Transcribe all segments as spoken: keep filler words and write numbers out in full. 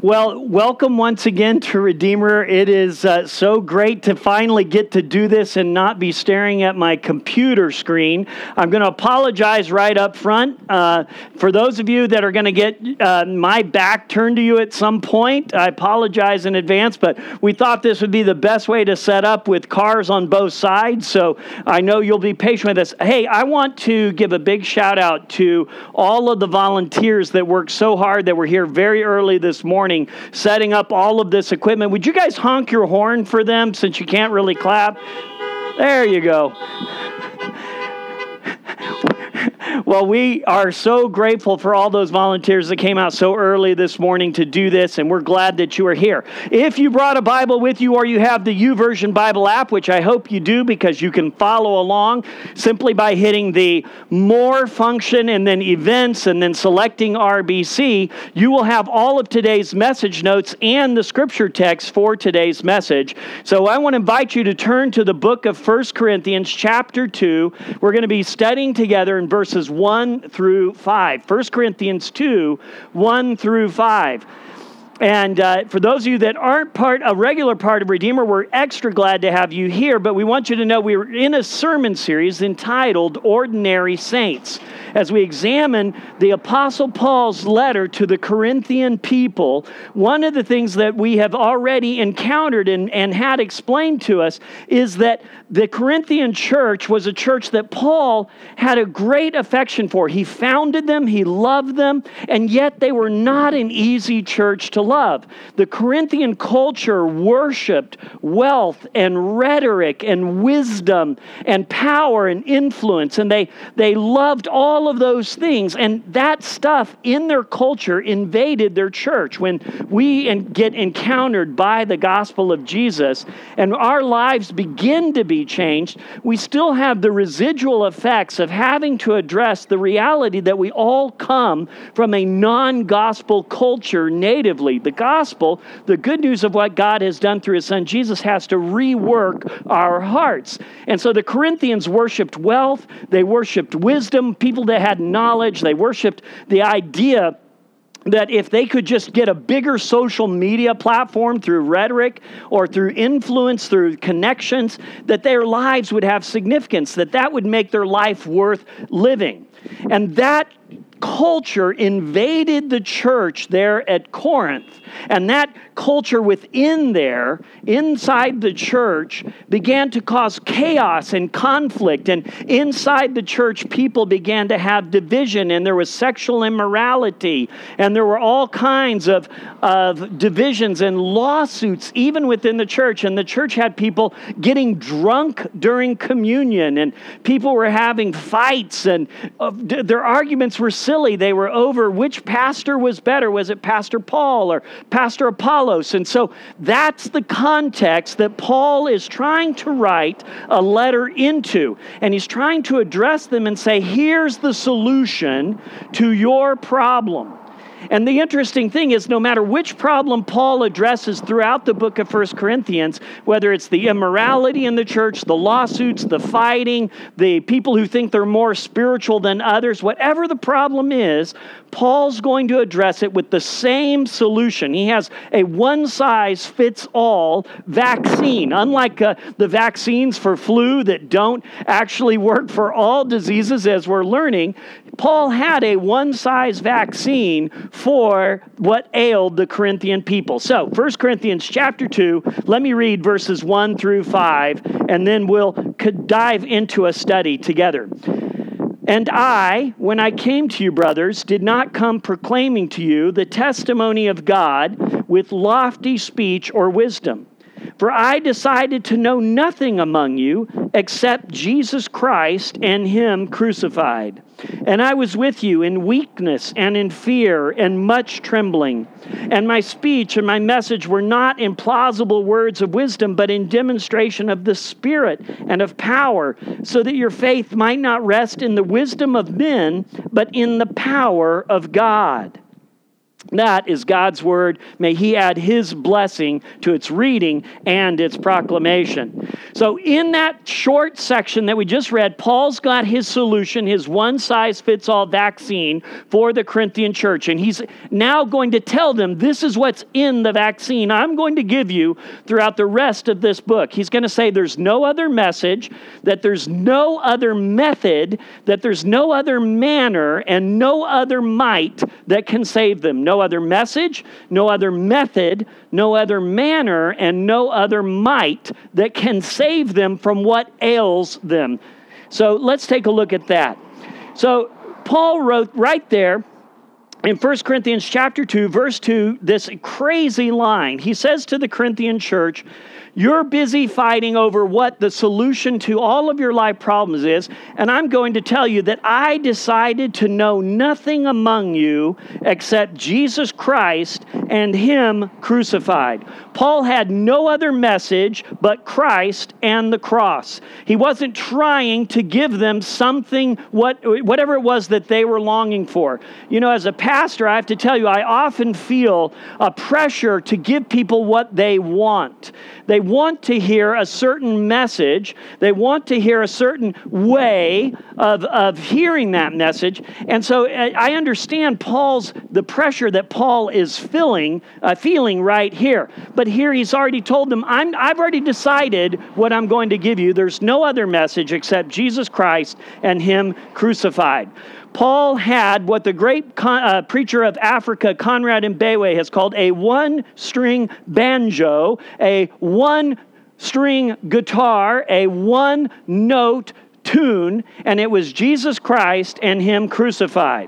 Well, welcome once again to Redeemer. It is uh, so great to finally get to do this and not be staring at my computer screen. I'm going to apologize right up front. Uh, for those of you that are going to get uh, my back turned to you at some point, I apologize in advance, but we thought this would be the best way to set up with cars on both sides, so I know you'll be patient with us. Hey, I want to give a big shout out to all of the volunteers that worked so hard that were here very early this morning setting up all of this equipment. Would you guys honk your horn for them since you can't really clap? There you go. Well, we are so grateful for all those volunteers that came out so early this morning to do this, and we're glad that you are here. If you brought a Bible with you or you have the YouVersion Bible app, which I hope you do because you can follow along simply by hitting the More function and then Events and then selecting R B C, you will have all of today's message notes and the scripture text for today's message. So I want to invite you to turn to the book of First Corinthians chapter two. We're going to be studying together in verses one through five. First Corinthians two, one through five. And uh, for those of you that aren't part, a regular part of Redeemer, we're extra glad to have you here. But we want you to know we're in a sermon series entitled Ordinary Saints. As we examine the Apostle Paul's letter to the Corinthian people, one of the things that we have already encountered and, and had explained to us is that the Corinthian church was a church that Paul had a great affection for. He founded them, he loved them, and yet they were not an easy church to love. The Corinthian culture worshiped wealth and rhetoric and wisdom and power and influence, and they, they loved all of those things, and that stuff in their culture invaded their church. When we in, get encountered by the gospel of Jesus and our lives begin to be changed, we still have the residual effects of having to address the reality that we all come from a non-gospel culture natively. The gospel, the good news of what God has done through His Son Jesus, has to rework our hearts. And so the Corinthians worshiped wealth, they worshiped wisdom, people that had knowledge, they worshiped the idea that if they could just get a bigger social media platform through rhetoric or through influence, through connections, that their lives would have significance, that that would make their life worth living. And that culture invaded the church there at Corinth. And that culture within there, inside the church, began to cause chaos and conflict. And inside the church, people began to have division, and there was sexual immorality, and there were all kinds of, of divisions and lawsuits even within the church. And the church had people getting drunk during communion, and people were having fights, and uh, their arguments were silly. They were over which pastor was better. Was it Pastor Paul or Pastor Apollos? And so that's the context that Paul is trying to write a letter into. And he's trying to address them and say, here's the solution to your problem. And the interesting thing is, no matter which problem Paul addresses throughout the book of First Corinthians, whether it's the immorality in the church, the lawsuits, the fighting, the people who think they're more spiritual than others, whatever the problem is, Paul's going to address it with the same solution. He has a one-size-fits-all vaccine. Unlike uh, the vaccines for flu that don't actually work for all diseases, as we're learning, Paul had a one-size vaccine for what ailed the Corinthian people. So, First Corinthians chapter two, let me read verses one through five, and then we'll dive into a study together. And I, when I came to you, brothers, did not come proclaiming to you the testimony of God with lofty speech or wisdom. For I decided to know nothing among you except Jesus Christ and Him crucified. And I was with you in weakness and in fear and much trembling. And my speech and my message were not in plausible words of wisdom, but in demonstration of the Spirit and of power, so that your faith might not rest in the wisdom of men, but in the power of God. That is God's word. May he add his blessing to its reading and its proclamation. So in that short section that we just read, Paul's got his solution, his one-size-fits-all vaccine for the Corinthian church. And he's now going to tell them, this is what's in the vaccine I'm going to give you throughout the rest of this book. He's going to say there's no other message, that there's no other method, that there's no other manner, and no other might that can save them. No other message, no other method, no other manner, and no other might that can save them from what ails them. So let's take a look at that. So Paul wrote right there in First Corinthians chapter two, verse two, this crazy line. He says to the Corinthian church, you're busy fighting over what the solution to all of your life problems is, and I'm going to tell you that I decided to know nothing among you except Jesus Christ and him crucified. Paul had no other message but Christ and the cross. He wasn't trying to give them something, what, whatever it was that they were longing for. You know, as a pastor, I have to tell you, I often feel a pressure to give people what they want. They want to hear a certain message. They want to hear a certain way of, of hearing that message. And so I understand Paul's, the pressure that Paul is feeling, uh, feeling right here. But here he's already told them, I'm, I've already decided what I'm going to give you. There's no other message except Jesus Christ and him crucified. Paul had what the great con- uh, preacher of Africa, Conrad Mbewe, has called a one-string banjo, a one-string guitar, a one-note tune, and it was Jesus Christ and him crucified.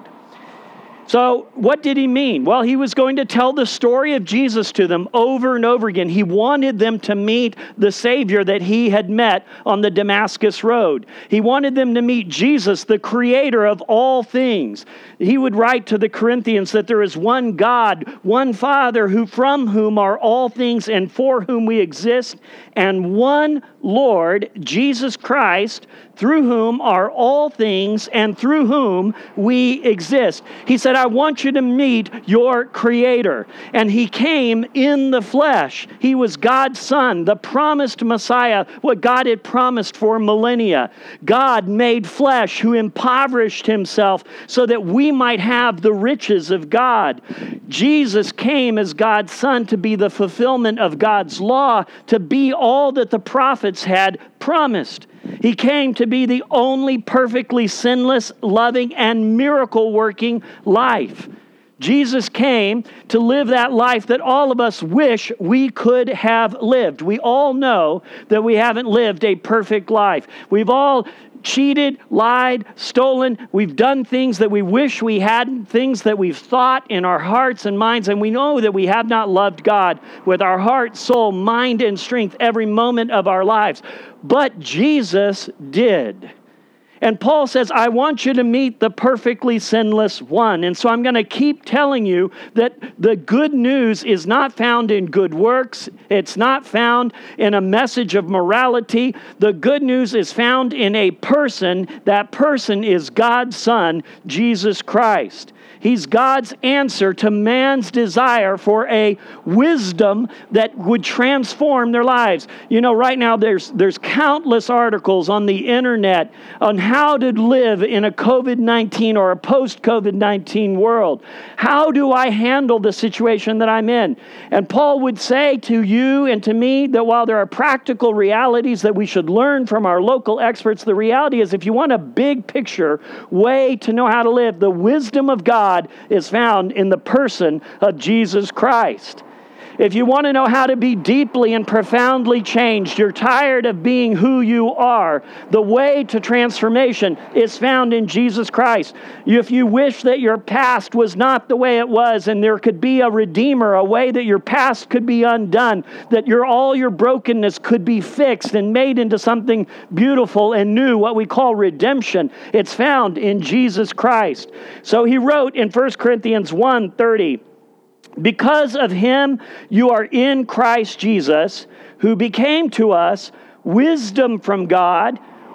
So what did he mean? Well, he was going to tell the story of Jesus to them over and over again. He wanted them to meet the Savior that he had met on the Damascus Road. He wanted them to meet Jesus, the creator of all things. He would write to the Corinthians that there is one God, one Father, who from whom are all things and for whom we exist, and one Lord, Jesus Christ, through whom are all things and through whom we exist. He said, I want you to meet your Creator. And he came in the flesh. He was God's Son, the promised Messiah, what God had promised for millennia. God made flesh, who impoverished himself so that we might have the riches of God. Jesus came as God's Son to be the fulfillment of God's law, to be all that the prophets had promised. He came to be the only perfectly sinless, loving, and miracle-working life. Jesus came to live that life that all of us wish we could have lived. We all know that we haven't lived a perfect life. We've all cheated, lied, stolen. We've done things that we wish we hadn't, things that we've thought in our hearts and minds, and we know that we have not loved God with our heart, soul, mind, and strength every moment of our lives. But Jesus did. And Paul says, I want you to meet the perfectly sinless one. And so I'm going to keep telling you that the good news is not found in good works. It's not found in a message of morality. The good news is found in a person. That person is God's Son, Jesus Christ. He's God's answer to man's desire for a wisdom that would transform their lives. You know, right now there's there's countless articles on the internet on how to live in a covid nineteen or a post-covid nineteen world. How do I handle the situation that I'm in? And Paul would say to you and to me that while there are practical realities that we should learn from our local experts, the reality is if you want a big picture way to know how to live, the wisdom of God is found in the person of Jesus Christ. If you want to know how to be deeply and profoundly changed, you're tired of being who you are, the way to transformation is found in Jesus Christ. If you wish that your past was not the way it was and there could be a redeemer, a way that your past could be undone, that your all your brokenness could be fixed and made into something beautiful and new, what we call redemption, it's found in Jesus Christ. So he wrote in First Corinthians one thirty, because of him, you are in Christ Jesus, who became to us wisdom from God,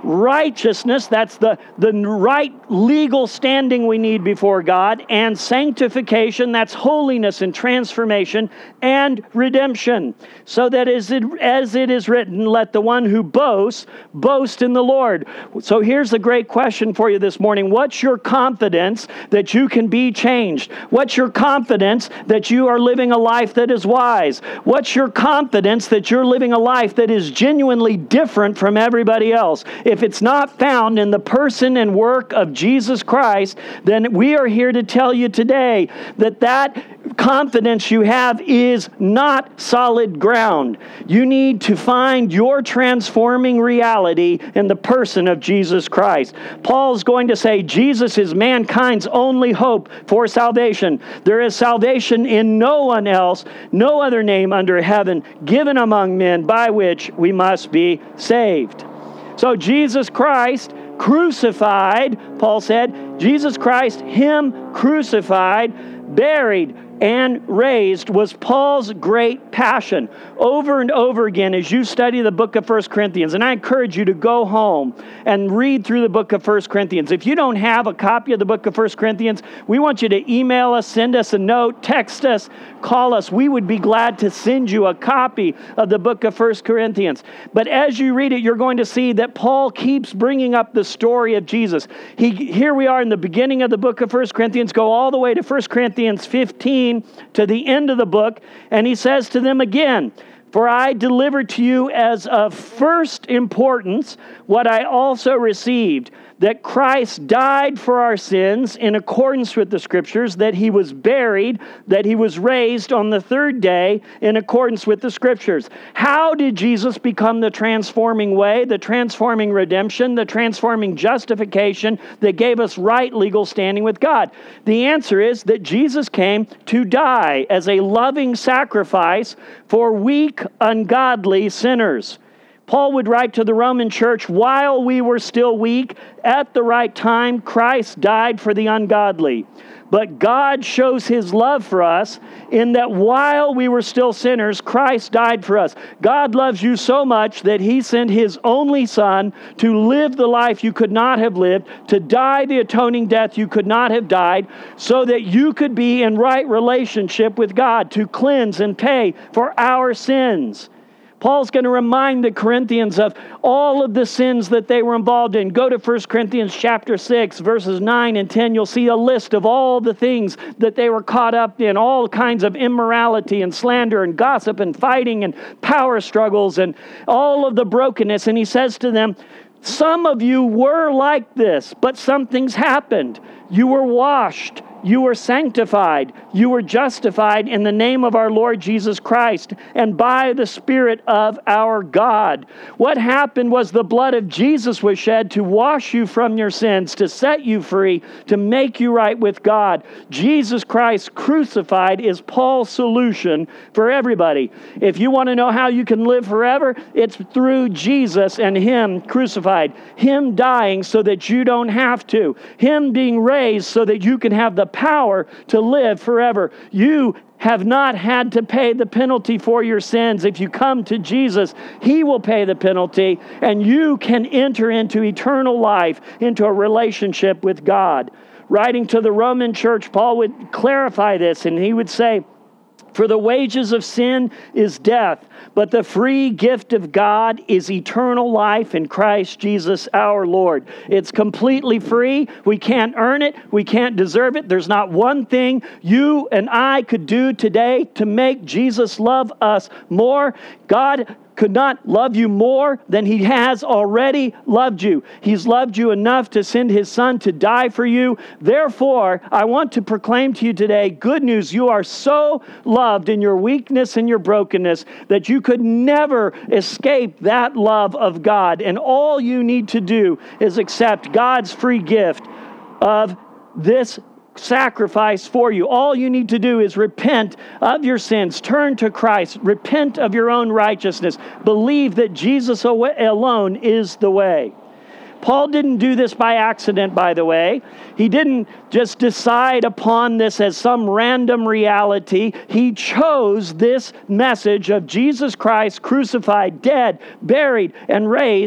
righteousness, that's the, the right legal standing we need before God, and sanctification, that's holiness and transformation, and redemption. So that as it, as it is written, let the one who boasts, boast in the Lord. So here's a great question for you this morning. What's your confidence that you can be changed? What's your confidence that you are living a life that is wise? What's your confidence that you're living a life that is genuinely different from everybody else? If it's not found in the person and work of Jesus Christ, then we are here to tell you today that that confidence you have is not solid ground. You need to find your transforming reality in the person of Jesus Christ. Paul's going to say Jesus is mankind's only hope for salvation. There is salvation in no one else, no other name under heaven given among men by which we must be saved. So Jesus Christ crucified, Paul said, Jesus Christ, Him crucified, buried, and raised was Paul's great passion. Over and over again, as you study the book of First Corinthians, and I encourage you to go home and read through the book of First Corinthians. If you don't have a copy of the book of First Corinthians, we want you to email us, send us a note, text us, call us. We would be glad to send you a copy of the book of First Corinthians. But as you read it, you're going to see that Paul keeps bringing up the story of Jesus. He, here we are in the beginning of the book of First Corinthians, go all the way to First Corinthians fifteen, to the end of the book, and he says to them again, for I delivered to you as of first importance what I also received, that Christ died for our sins in accordance with the Scriptures, that He was buried, that He was raised on the third day in accordance with the Scriptures. How did Jesus become the transforming way, the transforming redemption, the transforming justification that gave us right legal standing with God? The answer is that Jesus came to die as a loving sacrifice for weak, ungodly sinners. Paul would write to the Roman church, while we were still weak, at the right time, Christ died for the ungodly. But God shows His love for us in that while we were still sinners, Christ died for us. God loves you so much that He sent His only Son to live the life you could not have lived, to die the atoning death you could not have died, so that you could be in right relationship with God, to cleanse and pay for our sins. Paul's going to remind the Corinthians of all of the sins that they were involved in. Go to First Corinthians chapter six, verses nine and ten. You'll see a list of all the things that they were caught up in, all kinds of immorality and slander and gossip and fighting and power struggles and all of the brokenness. And he says to them, some of you were like this, but something's happened. You were washed. You were sanctified. You were justified in the name of our Lord Jesus Christ and by the Spirit of our God. What happened was the blood of Jesus was shed to wash you from your sins, to set you free, to make you right with God. Jesus Christ crucified is Paul's solution for everybody. If you want to know how you can live forever, it's through Jesus and Him crucified. Him dying so that you don't have to. Him being raised so that you can have the power to live forever. You have not had to pay the penalty for your sins. If you come to Jesus, He will pay the penalty, and you can enter into eternal life, into a relationship with God. Writing to the Roman church, Paul would clarify this, and he would say, for the wages of sin is death, but the free gift of God is eternal life in Christ Jesus our Lord. It's completely free. We can't earn it. We can't deserve it. There's not one thing you and I could do today to make Jesus love us more. God could not love you more than He has already loved you. He's loved you enough to send His Son to die for you. Therefore, I want to proclaim to you today good news. You are so loved in your weakness and your brokenness that you could never escape that love of God. And all you need to do is accept God's free gift of this sacrifice for you. All you need to do is repent of your sins, turn to Christ, repent of your own righteousness, believe that Jesus alone is the way. Paul didn't do this by accident, by the way. He didn't just decide upon this as some random reality. He chose this message of Jesus Christ crucified, dead, buried, and raised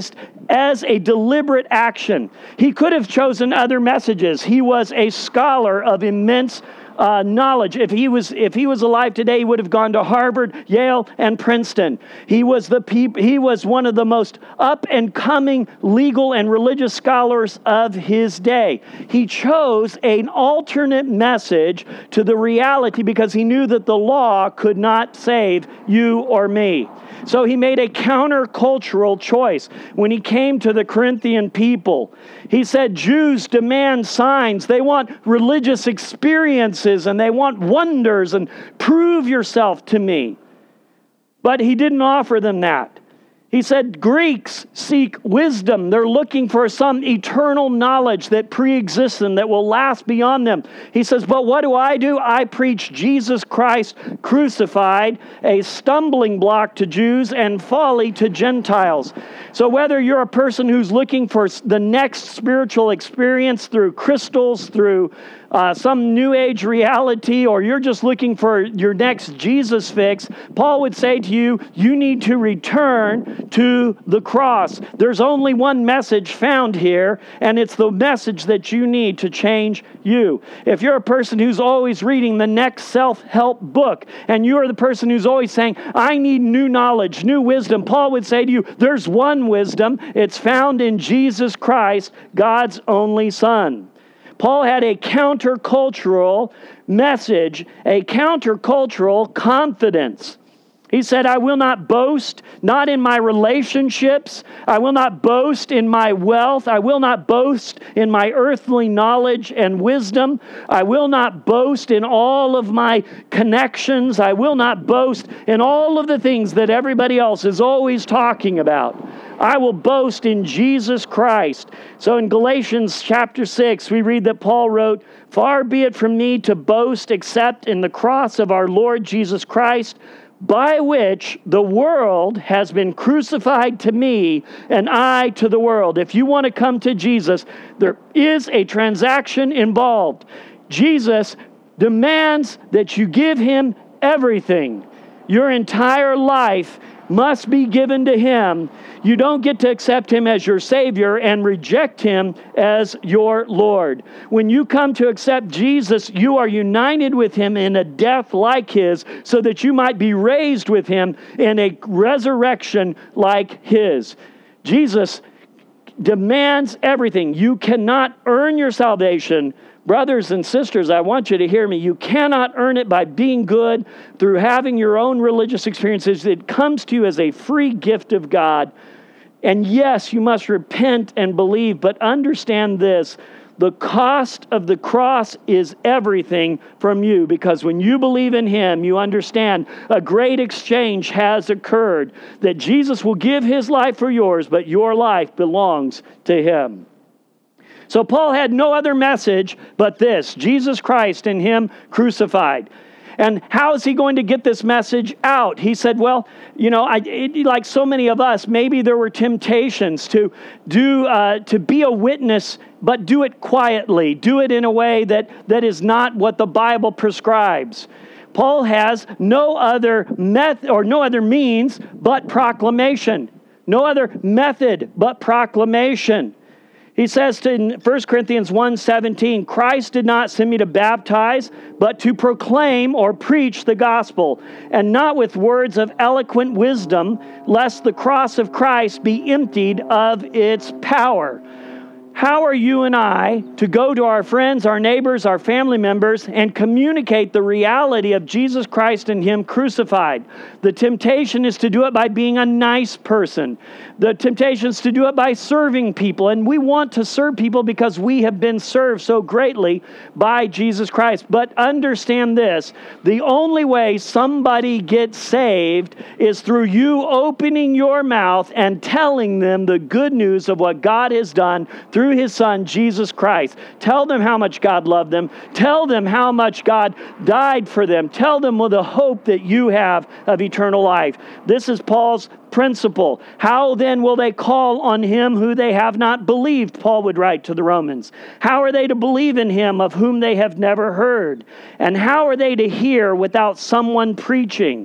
as a deliberate action. He could have chosen other messages. He was a scholar of immense Uh, knowledge. If he was if he was alive today, he would have gone to Harvard, Yale, and Princeton. He was the peop- he was one of the most up and coming legal and religious scholars of his day. He chose an alternate message to the reality because he knew that the law could not save you or me. So he made a countercultural choice when he came to the Corinthian people. He said, Jews demand signs. They want religious experiences and they want wonders and prove yourself to me. But he didn't offer them that. He said, Greeks seek wisdom. They're looking for some eternal knowledge that pre-exists them, that will last beyond them. He says, but what do I do? I preach Jesus Christ crucified, a stumbling block to Jews and folly to Gentiles. So whether you're a person who's looking for the next spiritual experience through crystals, through Uh, some new age reality, or you're just looking for your next Jesus fix, Paul would say to you, you need to return to the cross. There's only one message found here, and it's the message that you need to change you. If you're a person who's always reading the next self-help book, and you're the person who's always saying, I need new knowledge, new wisdom, Paul would say to you, there's one wisdom. It's found in Jesus Christ, God's only Son. Paul had a countercultural message, a countercultural confidence. He said, I will not boast, not in my relationships. I will not boast in my wealth. I will not boast in my earthly knowledge and wisdom. I will not boast in all of my connections. I will not boast in all of the things that everybody else is always talking about. I will boast in Jesus Christ. So in Galatians chapter six, we read that Paul wrote, far be it from me to boast except in the cross of our Lord Jesus Christ, by which the world has been crucified to me and I to the world. If you want to come to Jesus, there is a transaction involved. Jesus demands that you give him everything. Your entire life must be given to him. You don't get to accept him as your Savior and reject him as your Lord. When you come to accept Jesus, you are united with him in a death like his, so that you might be raised with him in a resurrection like his. Jesus demands everything. You cannot earn your salvation. Brothers and sisters, I want you to hear me. You cannot earn it by being good, through having your own religious experiences. It comes to you as a free gift of God. And yes, you must repent and believe, but understand this. The cost of the cross is everything from you, because when you believe in him, you understand a great exchange has occurred, that Jesus will give his life for yours, but your life belongs to him. So Paul had no other message but this, Jesus Christ and him crucified. And how is he going to get this message out? He said, well, you know, I, it, like so many of us, maybe there were temptations to do, uh, to be a witness, but do it quietly. Do it in a way that, that is not what the Bible prescribes. Paul has no other method or no other means but proclamation. No other method but proclamation. He says to, in First Corinthians one seventeen, Christ did not send me to baptize, but to proclaim or preach the gospel, and not with words of eloquent wisdom, lest the cross of Christ be emptied of its power. How are you and I to go to our friends, our neighbors, our family members, and communicate the reality of Jesus Christ and him crucified? The temptation is to do it by being a nice person. The temptation is to do it by serving people. And we want to serve people because we have been served so greatly by Jesus Christ. But understand this, the only way somebody gets saved is through you opening your mouth and telling them the good news of what God has done through his Son, Jesus Christ. Tell them how much God loved them. Tell them how much God died for them. Tell them with the hope that you have of eternal life. This is Paul's principle. How then will they call on him who they have not believed? Paul would write to the Romans. How are they to believe in him of whom they have never heard? And how are they to hear without someone preaching?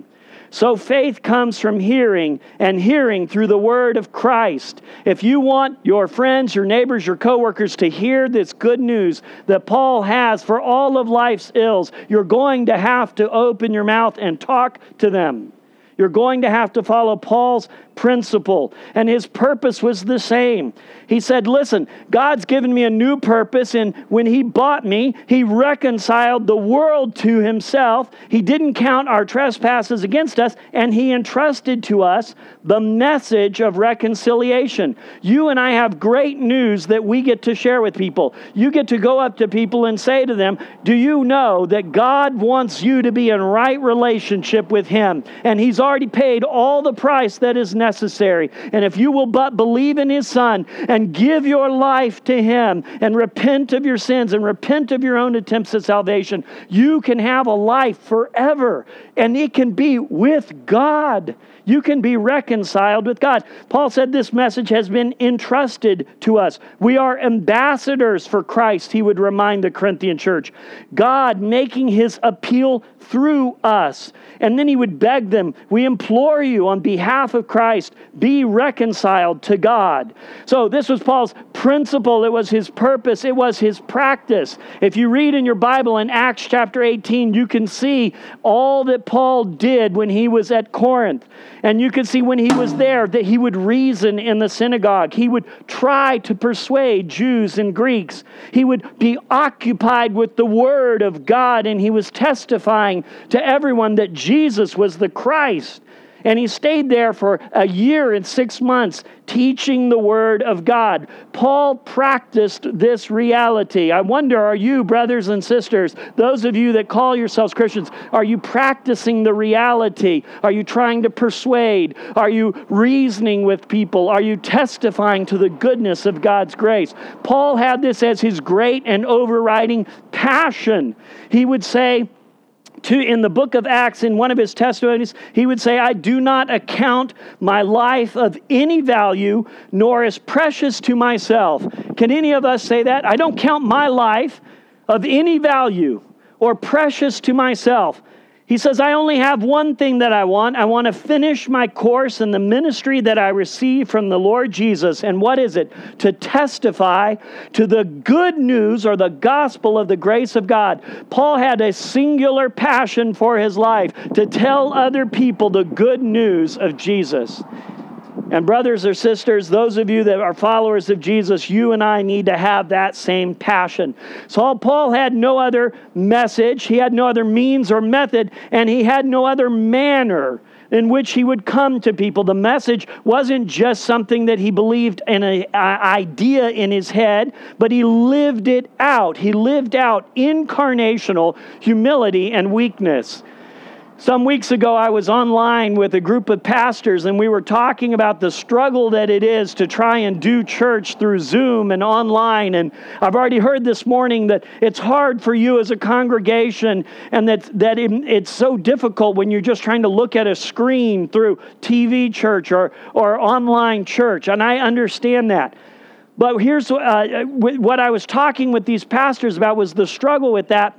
So faith comes from hearing, and hearing through the word of Christ. If you want your friends, your neighbors, your coworkers to hear this good news that Paul has for all of life's ills, you're going to have to open your mouth and talk to them. You're going to have to follow Paul's principle. And his purpose was the same. He said, listen, God's given me a new purpose. And when he bought me, he reconciled the world to himself. He didn't count our trespasses against us. And he entrusted to us the message of reconciliation. You and I have great news that we get to share with people. You get to go up to people and say to them, do you know that God wants you to be in right relationship with him? And he's already paid all the price that is necessary. And if you will but believe in his Son and give your life to him and repent of your sins and repent of your own attempts at salvation, you can have a life forever. And it can be with God. You can be reconciled with God. Paul said this message has been entrusted to us. We are ambassadors for Christ, he would remind the Corinthian church. God making his appeal through us. And then he would beg them, we implore you on behalf of Christ, be reconciled to God. So this was Paul's principle. It was his purpose. It was his practice. If you read in your Bible in Acts chapter eighteen, you can see all that Paul did when he was at Corinth. And you can see when he was there that he would reason in the synagogue. He would try to persuade Jews and Greeks. He would be occupied with the word of God, and he was testifying to everyone that Jesus was the Christ. And he stayed there for a year and six months teaching the word of God. Paul practiced this reality. I wonder, are you, brothers and sisters, those of you that call yourselves Christians, are you practicing the reality? Are you trying to persuade? Are you reasoning with people? Are you testifying to the goodness of God's grace? Paul had this as his great and overriding passion. He would say, To, in the book of Acts, in one of his testimonies, he would say, I do not account my life of any value, nor as precious to myself. Can any of us say that? I don't count my life of any value or precious to myself. He says, I only have one thing that I want. I want to finish my course in the ministry that I received from the Lord Jesus. And what is it? To testify to the good news or the gospel of the grace of God. Paul had a singular passion for his life to tell other people the good news of Jesus. And brothers or sisters, those of you that are followers of Jesus, you and I need to have that same passion. So Paul had no other message, he had no other means or method, and he had no other manner in which he would come to people. The message wasn't just something that he believed in an idea in his head, but he lived it out. He lived out incarnational humility and weakness. Some weeks ago, I was online with a group of pastors, and we were talking about the struggle that it is to try and do church through Zoom and online. And I've already heard this morning that it's hard for you as a congregation, and that, that it, it's so difficult when you're just trying to look at a screen through T V church or, or online church. And I understand that. But here's uh, what I was talking with these pastors about was the struggle with that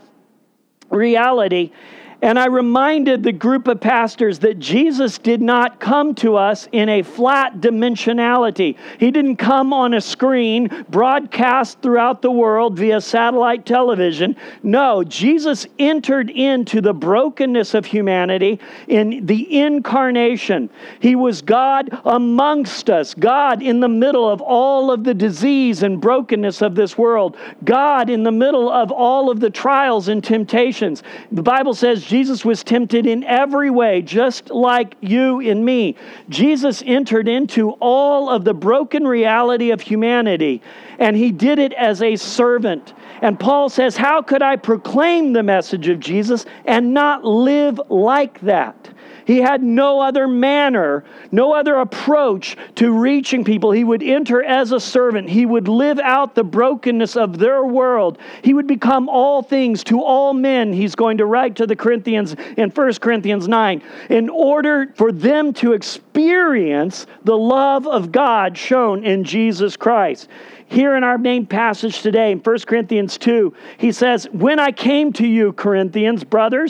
reality. And I reminded the group of pastors that Jesus did not come to us in a flat dimensionality. He didn't come on a screen broadcast throughout the world via satellite television. No, Jesus entered into the brokenness of humanity in the incarnation. He was God amongst us, God in the middle of all of the disease and brokenness of this world, God in the middle of all of the trials and temptations. The Bible says Jesus was tempted in every way, just like you and me. Jesus entered into all of the broken reality of humanity, and he did it as a servant. And Paul says, how could I proclaim the message of Jesus and not live like that? He had no other manner, no other approach to reaching people. He would enter as a servant. He would live out the brokenness of their world. He would become all things to all men, he's going to write to the Corinthians in First Corinthians nine, in order for them to experience the love of God shown in Jesus Christ. Here in our main passage today, in First Corinthians two, he says, when I came to you, Corinthians, brothers,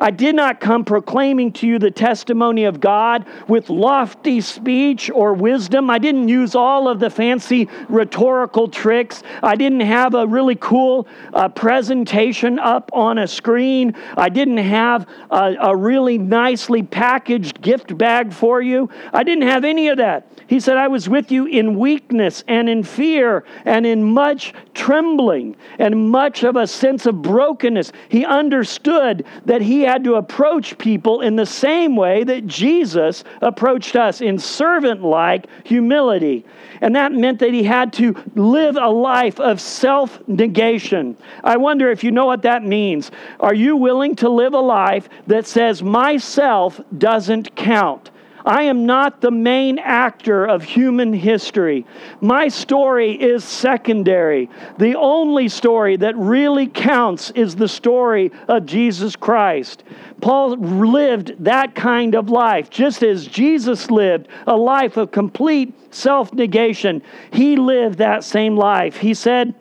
I did not come proclaiming to you the testimony of God with lofty speech or wisdom. I didn't use all of the fancy rhetorical tricks. I didn't have a really cool uh, presentation up on a screen. I didn't have a, a really nicely packaged gift bag for you. I didn't have any of that. He said, I was with you in weakness and in fear and in much trembling and much of a sense of brokenness. He understood that he had to approach people in the same way that Jesus approached us, in servant-like humility. And that meant that he had to live a life of self-negation. I wonder if you know what that means. Are you willing to live a life that says, myself doesn't count? I am not the main actor of human history. My story is secondary. The only story that really counts is the story of Jesus Christ. Paul lived that kind of life. Just as Jesus lived a life of complete self-negation, he lived that same life. He said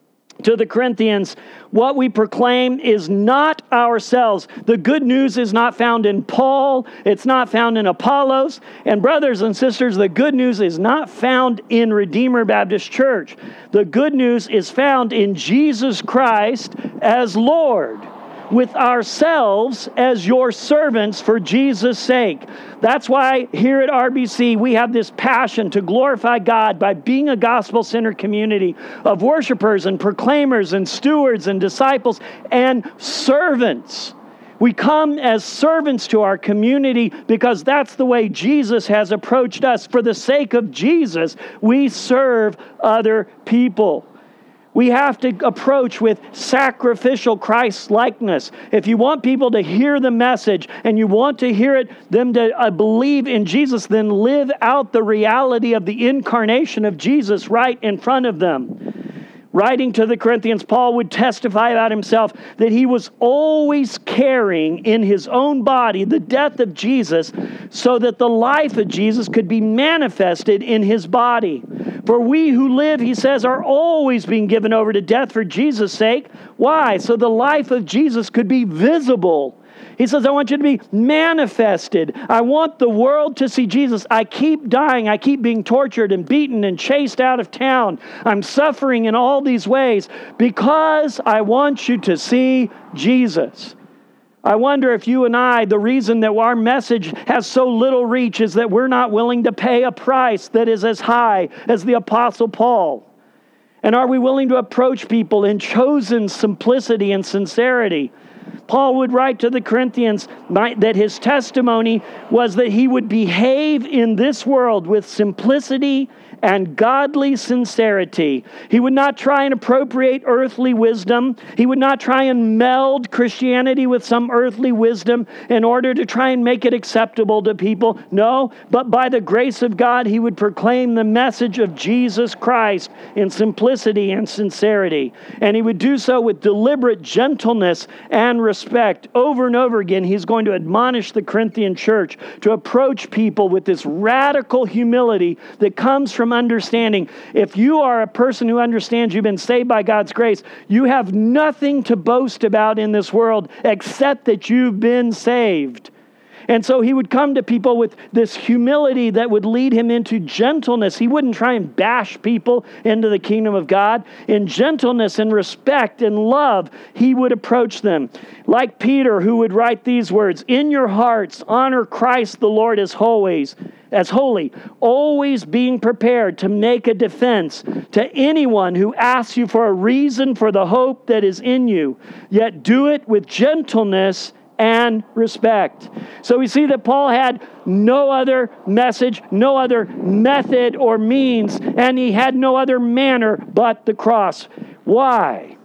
to the Corinthians, what we proclaim is not ourselves. The good news is not found in Paul. It's not found in Apollos. And brothers and sisters, the good news is not found in Redeemer Baptist Church. The good news is found in Jesus Christ as Lord, with ourselves as your servants for Jesus' sake. That's why here at R B C we have this passion to glorify God by being a gospel-centered community of worshipers and proclaimers and stewards and disciples and servants. We come as servants to our community because that's the way Jesus has approached us. For the sake of Jesus, we serve other people. We have to approach with sacrificial Christ-likeness. If you want people to hear the message and you want to hear it, them to uh, believe in Jesus, then live out the reality of the incarnation of Jesus right in front of them. Writing to the Corinthians, Paul would testify about himself that he was always carrying in his own body the death of Jesus so that the life of Jesus could be manifested in his body. For we who live, he says, are always being given over to death for Jesus' sake. Why? So the life of Jesus could be visible. He says, I want you to be manifested. I want the world to see Jesus. I keep dying. I keep being tortured and beaten and chased out of town. I'm suffering in all these ways because I want you to see Jesus. I wonder if you and I, the reason that our message has so little reach is that we're not willing to pay a price that is as high as the Apostle Paul. And are we willing to approach people in chosen simplicity and sincerity? Paul would write to the Corinthians that his testimony was that he would behave in this world with simplicity and godly sincerity. He would not try and appropriate earthly wisdom. He would not try and meld Christianity with some earthly wisdom in order to try and make it acceptable to people. No, but by the grace of God, he would proclaim the message of Jesus Christ in simplicity and sincerity. And he would do so with deliberate gentleness and respect. Over and over again, he's going to admonish the Corinthian church to approach people with this radical humility that comes from understanding. If you are a person who understands you've been saved by God's grace, you have nothing to boast about in this world except that you've been saved. And so he would come to people with this humility that would lead him into gentleness. He wouldn't try and bash people into the kingdom of God. In gentleness and respect and love, he would approach them. Like Peter, who would write these words, "In your hearts, honor Christ the Lord as always, as holy, always being prepared to make a defense to anyone who asks you for a reason for the hope that is in you. Yet do it with gentleness and respect." So we see that Paul had no other message, no other method or means, and he had no other manner but the cross. Why?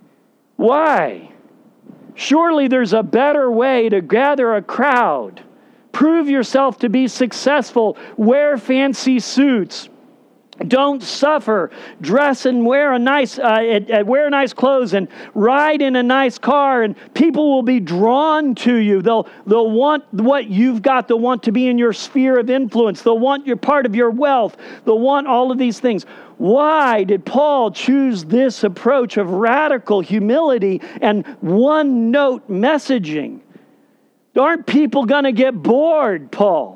Why? Surely there's a better way to gather a crowd. Prove yourself to be successful. Wear fancy suits. Don't suffer. Dress and wear a nice, uh, uh, wear nice clothes and ride in a nice car, and people will be drawn to you. They'll they'll want what you've got. They'll want to be in your sphere of influence. They'll want your part of your wealth. They'll want all of these things. Why did Paul choose this approach of radical humility and one-note messaging? Aren't people going to get bored, Paul?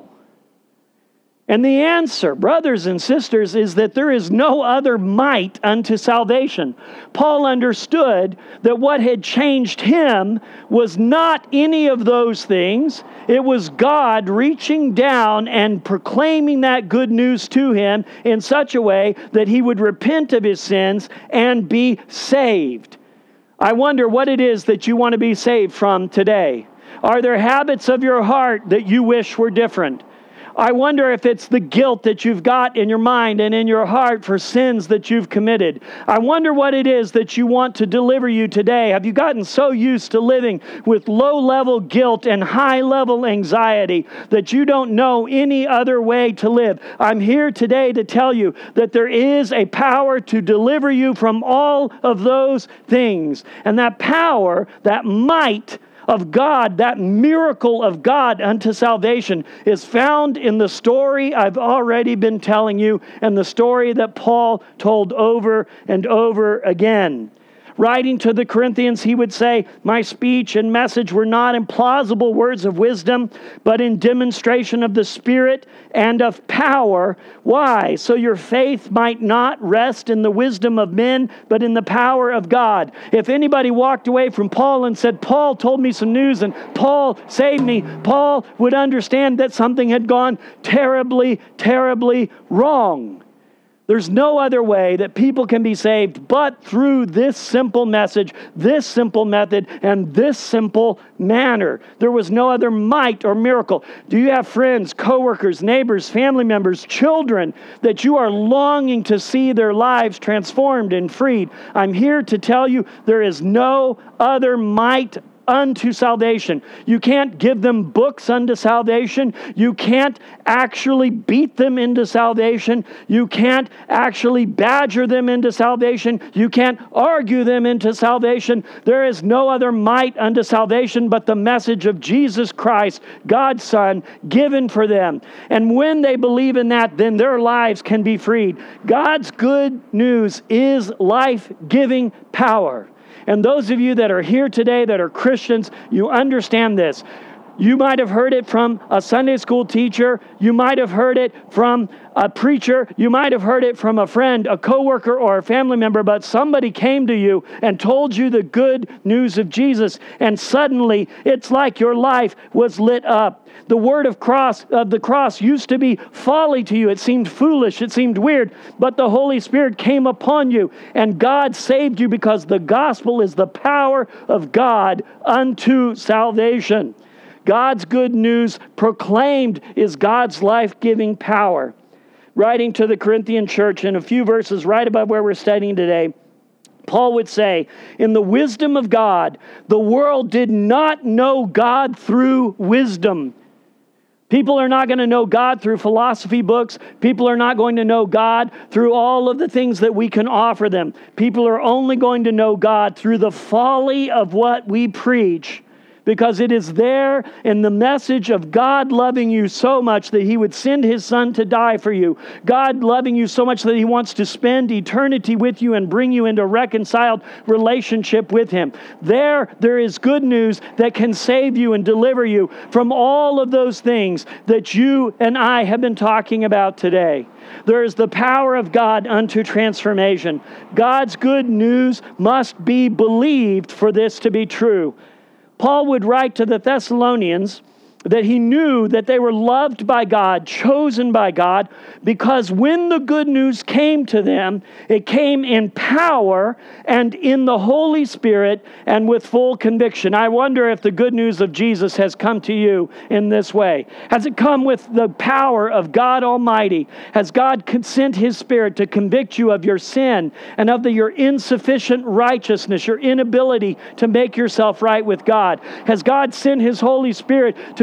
And the answer, brothers and sisters, is that there is no other might unto salvation. Paul understood that what had changed him was not any of those things. It was God reaching down and proclaiming that good news to him in such a way that he would repent of his sins and be saved. I wonder what it is that you want to be saved from today. Are there habits of your heart that you wish were different? I wonder if it's the guilt that you've got in your mind and in your heart for sins that you've committed. I wonder what it is that you want to deliver you today. Have you gotten so used to living with low-level guilt and high-level anxiety that you don't know any other way to live? I'm here today to tell you that there is a power to deliver you from all of those things. And that power, that might of God, that miracle of God unto salvation is found in the story I've already been telling you and the story that Paul told over and over again. Writing to the Corinthians, he would say, my speech and message were not in plausible words of wisdom, but in demonstration of the Spirit and of power. Why? So your faith might not rest in the wisdom of men, but in the power of God. If anybody walked away from Paul and said, Paul told me some news and Paul saved me, Paul would understand that something had gone terribly, terribly wrong. There's no other way that people can be saved but through this simple message, this simple method, and this simple manner. There was no other might or miracle. Do you have friends, coworkers, neighbors, family members, children that you are longing to see their lives transformed and freed? I'm here to tell you there is no other might unto salvation. You can't give them books unto salvation. You can't actually beat them into salvation. You can't actually badger them into salvation. You can't argue them into salvation. There is no other might unto salvation but the message of Jesus Christ, God's Son, given for them. And when they believe in that, then their lives can be freed. God's good news is life-giving power. And those of you that are here today that are Christians, you understand this. You might have heard it from a Sunday school teacher. You might have heard it from a preacher. You might have heard it from a friend, a coworker, or a family member, but somebody came to you and told you the good news of Jesus, and suddenly it's like your life was lit up. The word of cross of the cross used to be folly to you. It seemed foolish. It seemed weird, but the Holy Spirit came upon you, and God saved you because the gospel is the power of God unto salvation. God's good news proclaimed is God's life-giving power. Writing to the Corinthian church in a few verses right above where we're studying today, Paul would say, in the wisdom of God, the world did not know God through wisdom. People are not going to know God through philosophy books. People are not going to know God through all of the things that we can offer them. People are only going to know God through the folly of what we preach. Because it is there in the message of God loving you so much that He would send His Son to die for you. God loving you so much that He wants to spend eternity with you and bring you into a reconciled relationship with Him. There, there is good news that can save you and deliver you from all of those things that you and I have been talking about today. There is the power of God unto transformation. God's good news must be believed for this to be true. Paul would write to the Thessalonians that he knew that they were loved by God, chosen by God, because when the good news came to them, it came in power and in the Holy Spirit and with full conviction. I wonder if the good news of Jesus has come to you in this way. Has it come with the power of God Almighty? Has God sent His Spirit to convict you of your sin and of the, your insufficient righteousness, your inability to make yourself right with God? Has God sent His Holy Spirit to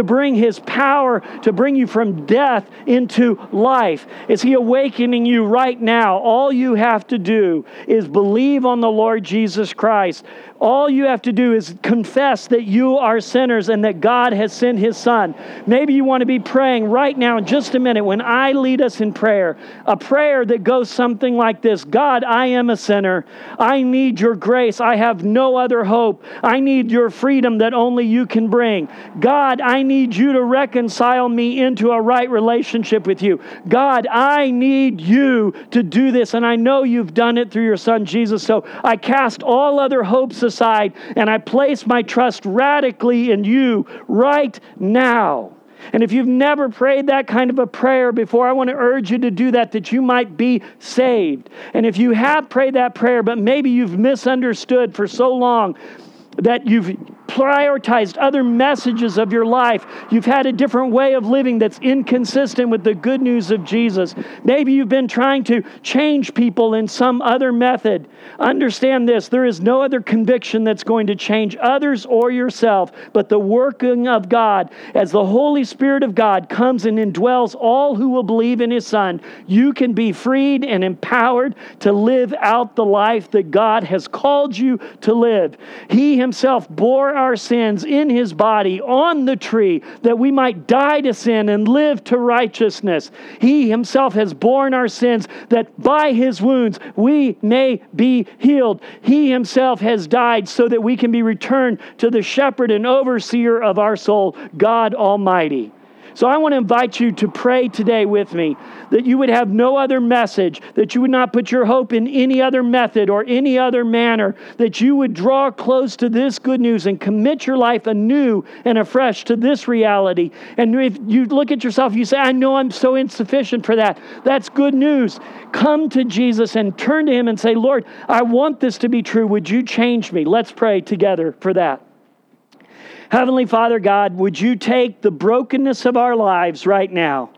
bring His power to bring you from death into life? Is He awakening you right now? All you have to do is believe on the Lord Jesus Christ. All you have to do is confess that you are sinners and that God has sent His Son. Maybe you want to be praying right now in just a minute when I lead us in prayer, a prayer that goes something like this: God, I am a sinner. I need your grace. I have no other hope. I need your freedom that only you can bring. God, I need you to reconcile me into a right relationship with you. God, I need you to do this, and I know you've done it through your Son, Jesus. So I cast all other hopes aside, and I place my trust radically in you right now. And if you've never prayed that kind of a prayer before, I want to urge you to do that, that you might be saved. And if you have prayed that prayer, but maybe you've misunderstood for so long that you've prioritized other messages of your life, you've had a different way of living that's inconsistent with the good news of Jesus. Maybe you've been trying to change people in some other method. Understand this: there is no other conviction that's going to change others or yourself but the working of God. As the Holy Spirit of God comes and indwells all who will believe in His Son, you can be freed and empowered to live out the life that God has called you to live. He Himself bore our sins in His body on the tree that we might die to sin and live to righteousness. He Himself has borne our sins that by His wounds we may be healed. He Himself has died so that we can be returned to the shepherd and overseer of our soul, God Almighty. So I want to invite you to pray today with me that you would have no other message, that you would not put your hope in any other method or any other manner, that you would draw close to this good news and commit your life anew and afresh to this reality. And if you look at yourself, you say, I know I'm so insufficient for that. That's good news. Come to Jesus and turn to Him and say, Lord, I want this to be true. Would you change me? Let's pray together for that. Heavenly Father God, would you take the brokenness of our lives right now?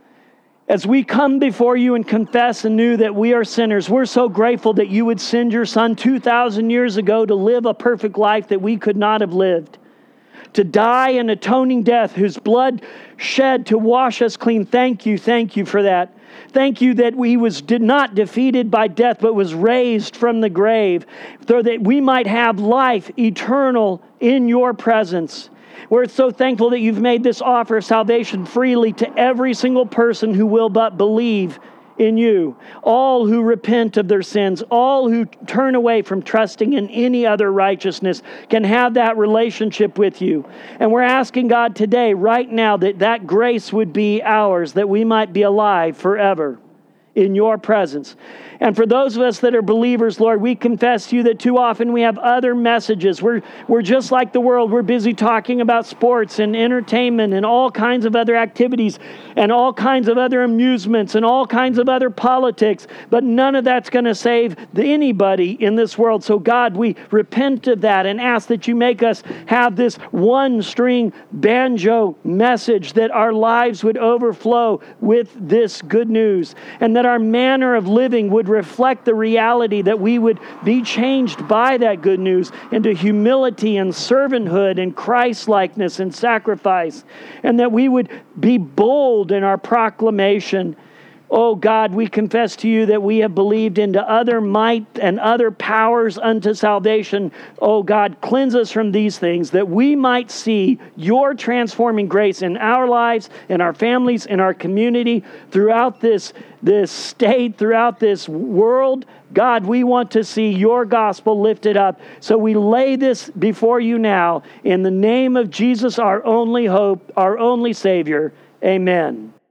As we come before you and confess anew that we are sinners, we're so grateful that you would send your Son two thousand years ago to live a perfect life that we could not have lived, to die an atoning death, whose blood shed to wash us clean. Thank you, thank you for that. Thank you that He was did not defeated by death, but was raised from the grave, so that we might have life eternal in your presence. We're so thankful that you've made this offer of salvation freely to every single person who will but believe in you. All who repent of their sins, all who turn away from trusting in any other righteousness can have that relationship with you. And we're asking God today, right now, that that grace would be ours, that we might be alive forever in your presence. And for those of us that are believers, Lord, we confess to you that too often we have other messages. We're, we're just like the world. We're busy talking about sports and entertainment and all kinds of other activities and all kinds of other amusements and all kinds of other politics. But none of that's going to save anybody in this world. So God, we repent of that and ask that you make us have this one string banjo message, that our lives would overflow with this good news, and that our manner of living would reflect the reality that we would be changed by that good news into humility and servanthood and Christ-likeness and sacrifice, and that we would be bold in our proclamation. Oh God, we confess to you that we have believed into other might and other powers unto salvation. Oh God, cleanse us from these things, that we might see your transforming grace in our lives, in our families, in our community, throughout this, this state, throughout this world. God, we want to see your gospel lifted up. So we lay this before you now in the name of Jesus, our only hope, our only Savior. Amen.